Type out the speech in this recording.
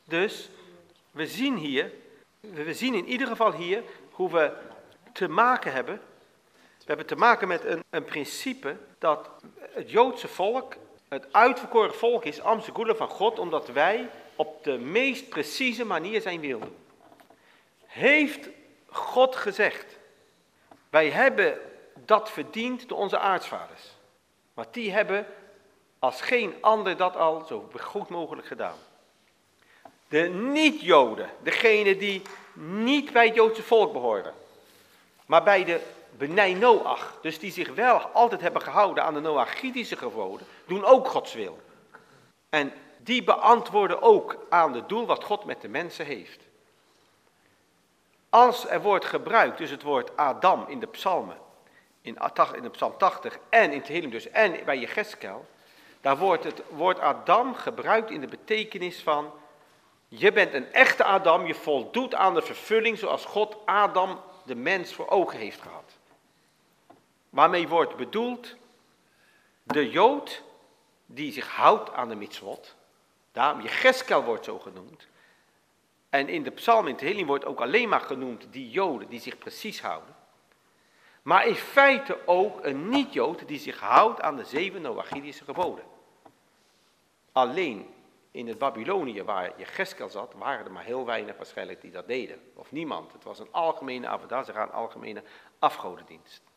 Dus we zien in ieder geval hier hoe we te maken hebben. We hebben te maken met een principe dat het Joodse volk het uitverkoren volk is, am segula van God, omdat wij op de meest precieze manier zijn wil doen. Heeft God gezegd, wij hebben dat verdiend door onze aartsvaders. Maar die hebben als geen ander dat al zo goed mogelijk gedaan. De niet-Joden, degene die niet bij het Joodse volk behoren, maar bij de Benai Noach, dus die zich wel altijd hebben gehouden aan de Noachitische geboden, doen ook Gods wil. En die beantwoorden ook aan het doel wat God met de mensen heeft. Als er wordt gebruikt, dus het woord Adam in de psalmen, in de psalm 80 en in Tehillim dus, en bij Jecheskel, daar wordt het woord Adam gebruikt in de betekenis van, je bent een echte Adam, je voldoet aan de vervulling zoals God Adam de mens voor ogen heeft gehad. Waarmee wordt bedoeld de Jood die zich houdt aan de mitzvot. Daarom Jecheskel wordt zo genoemd. En in de psalm in Tehillim wordt ook alleen maar genoemd die Joden die zich precies houden. Maar in feite ook een niet-Jood die zich houdt aan de 7 Noachitische geboden. Alleen in het Babylonië waar Jecheskel zat, waren er maar heel weinig waarschijnlijk die dat deden. Of niemand. Het was een algemene avodah, een algemene afgodendienst.